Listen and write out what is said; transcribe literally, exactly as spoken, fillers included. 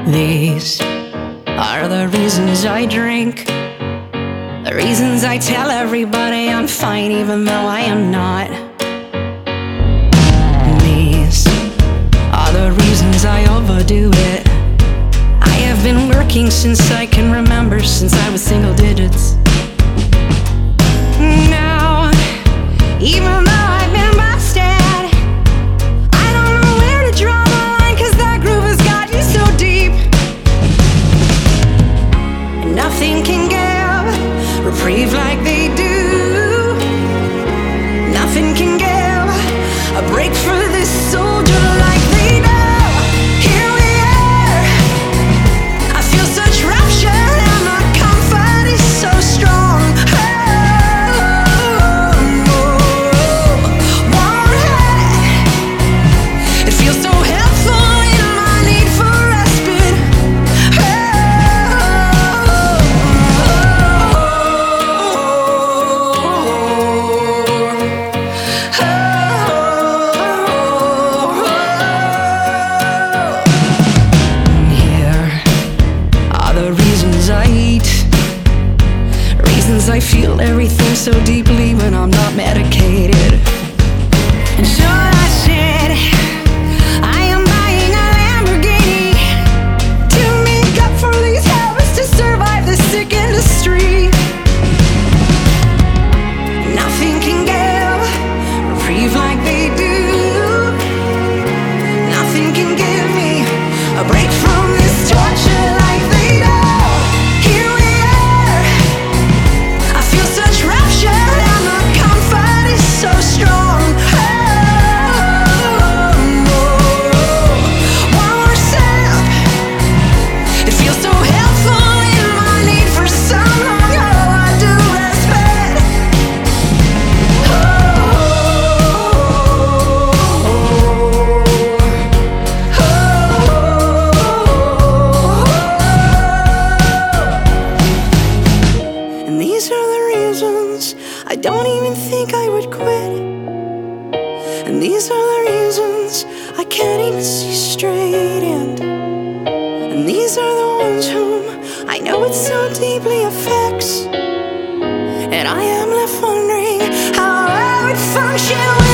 These are the reasons I drink, the reasons I tell everybody I'm fine even though I am not. These are the reasons I overdo it. I have been working since I can remember, since I was single digits. Now, even though I've been busted, I don't know where to draw the line, cause that groove has got you so deep. And nothing can give reprieve like they do. Nothing can give a break for this soldier like they do. Here we are, I feel such rapture and my comfort is so strong. It feels so helpful in my need for respite. Here are the reasons I eat, reasons I feel everything so deeply when I'm not medicated. And sure I said I am buying a Lamborghini to make up for these habits, to survive this sick industry. Nothing can give reprieve like they do. Nothing can give me a break from this torture like they do. Here we are, I feel such rapture and my comfort is so strong. One more sip, it feels so helpful in my need for some long. Oh, I do respect. And these are the reasons I don't even think I would quit. And these are the reasons I can't even see straight. And, and these are the ones whom I know it so deeply affects. And I am left wondering how I would function